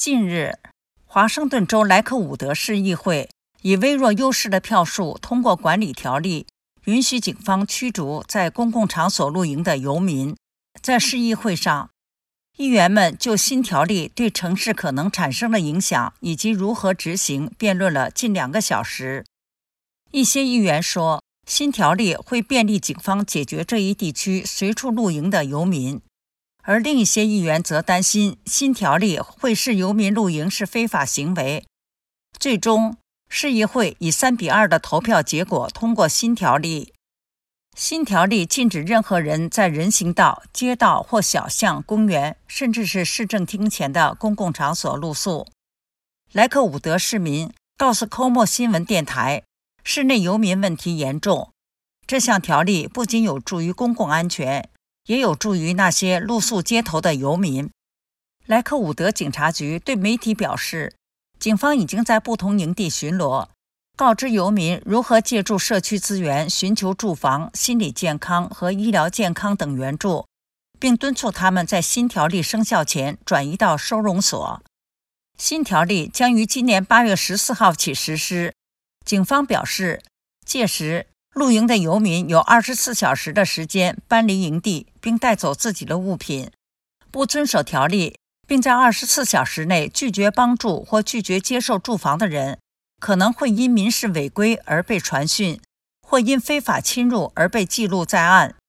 近日，华盛顿州莱克伍德市议会以微弱优势的票数通过管理条例，允许警方驱逐在公共场所露营的游民。在市议会上，议员们就新条例对城市可能产生的影响以及如何执行辩论了近2个小时。一些议员说，新条例会便利警方解决这一地区随处露营的游民，而另一些议员则担心新条例会使游民露营是非法行为。最终，市议会以3-2的投票结果通过新条例。新条例禁止任何人在人行道、街道或小巷、公园，甚至是市政厅前的公共场所露宿。莱克伍德市民告诉科莫新闻电台，室内游民问题严重。这项条例不仅有助于公共安全，也有助于那些露宿街头的游民。莱克伍德警察局对媒体表示，警方已经在不同营地巡逻，告知游民如何借助社区资源寻求住房、心理健康和医疗健康等援助，并敦促他们在新条例生效前转移到收容所。新条例将于今年8月14号起实施。警方表示，届时露营的游民有24小时的时间搬离营地，并带走自己的物品。不遵守条例并在24小时内拒绝帮助或拒绝接受住房的人，可能会因民事违规而被传讯，或因非法侵入而被记录在案。